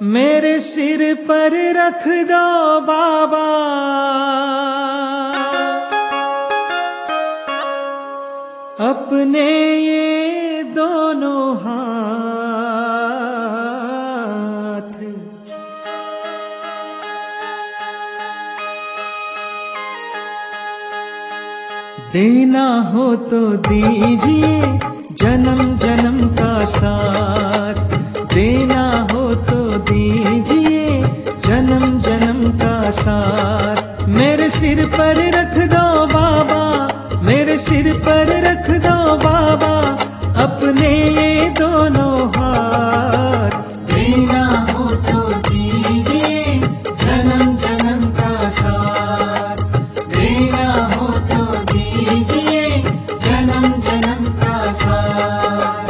मेरे सिर पर रख दो बाबा, अपने ये दोनों हाथ। देना हो तो दीजिए जन्म जन्म का साथ, देना हो तो दीजिए जन्म जन्म का साथ। मेरे सिर पर रख दो बाबा, मेरे सिर पर रख दो बाबा, अपने ये दोनों हाथ। देना हो तो दीजिए जन्म जन्म का साथ, देना हो तो दीजिए जन्म जन्म का साथ।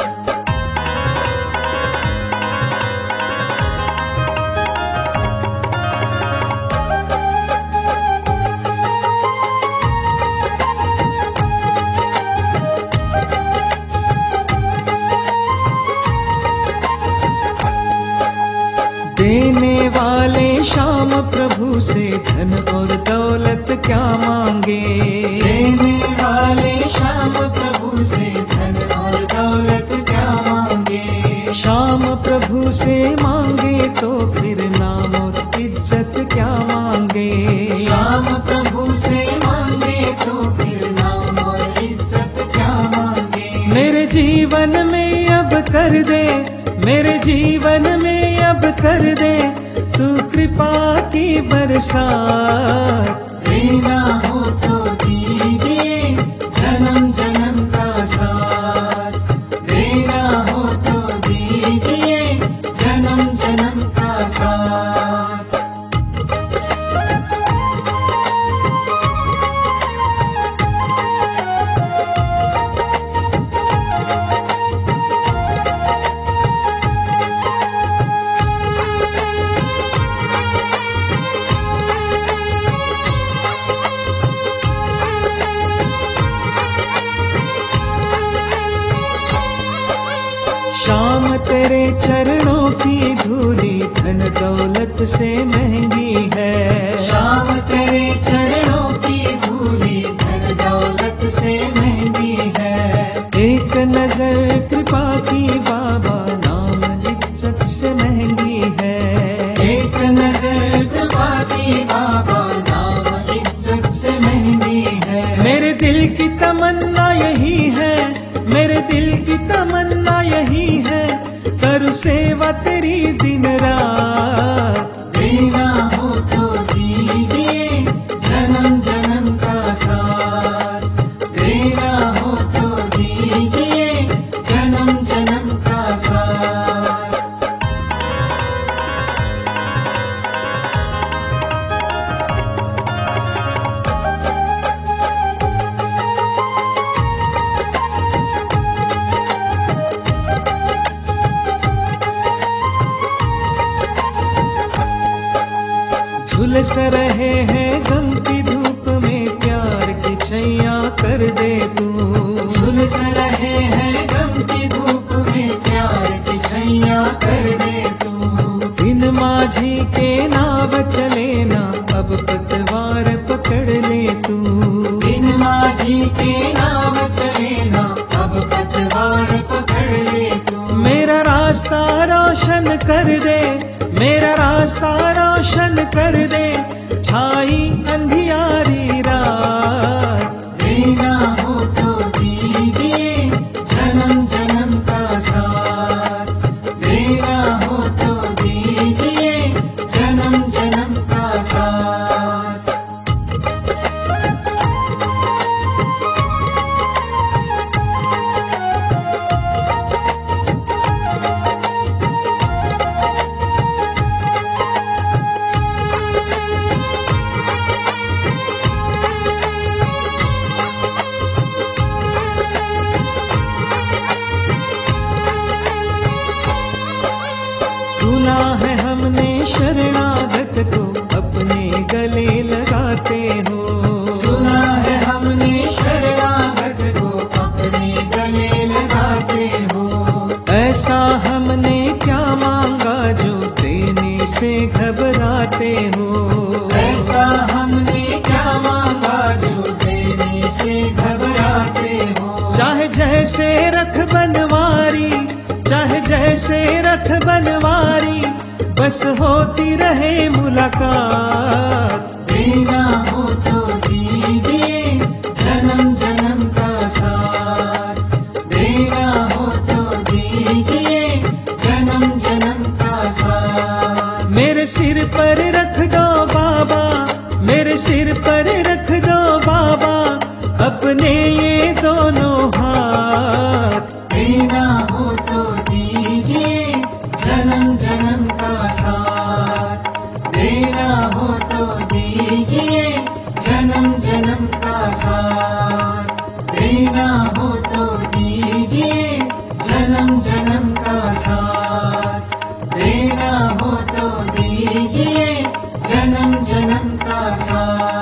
देने वाले श्याम प्रभु से धन और दौलत क्या मांगे, देने वाले श्याम प्रभु से धन और दौलत क्या मांगे। श्याम प्रभु से मांगे तो फिर नाम और इज्जत क्या मांगे, श्याम प्रभु से मांगे तो फिर नाम और इज्जत क्या मांगे। मेरे जीवन में अब कर दे, मेरे जीवन में अब कर दे तू कृपा की बरसात। देना हो तो दीजिए जन्म जन्म का साथ, देना हो तो दीजिए जन्म जन्म का साथ। श्याम तेरे चरणों की धूली धन दौलत से महंगी है, श्याम तेरे चरणों की धूली धन दौलत से महंगी है। एक नजर कृपा की बाबा नाम इज्जत से महंगी है, एक नजर कृपा की बाबा नाम इज्जत से महंगी है। मेरे दिल की तमन्ना यही है, मेरे दिल की तमन्ना यही है, करूं सेवा तेरी दिन रात। देना हो तो दीजिए जन्म जन्म का साथ, देना हो तो दीजिए जन्म जन्म का साथ। झुलस रहे हैं गम की धूप में प्यार की छैया कर दे तू, झुलस रहे हैं गम की धूप में प्यार की छैया कर दे तू। दिन माझी के नाव चले ना अब पतवार पकड़ ले तू, दिन माझी के नाव चले ना अब पतवार पकड़ ले तू। मेरा रास्ता रोशन कर दे, मेरा रास्ता रोशन कर दे, छाई अंधियारी रात। देना हो तो दीजिए जन्म जन्म का साथ, देना हो तो दीजिए जन्म जन्म का साथ। सुना है हमने शरणागत को अपने गले लगाते हो, सुना है हमने शरणागत को अपने गले लगाते हो। ऐसा हमने क्या मांगा जो देने देरी से घबराते हो। ऐसा हमने क्या मांगा जो देरी से घबराते हो। चाहे जैसे रथ बनवारी, चाहे जैसे रथ बनवारी, बस होती रहे मुलाकात। देना हो तो दीजिए जन्म जन्म का साथ। देना हो तो दीजिए जन्म जन्म का साथ। मेरे सिर पर रख दो बाबा, मेरे सिर पर रख दो बाबा, अपने ये दोनों हाथ। देना हो तो दीजिए जन्म जन्म का साथ। देना हो तो दीजिए जन्म जन्म का साथ। देना हो तो दीजिए जन्म जन्म का साथ। देना हो तो दीजिए जन्म जन्म का साथ।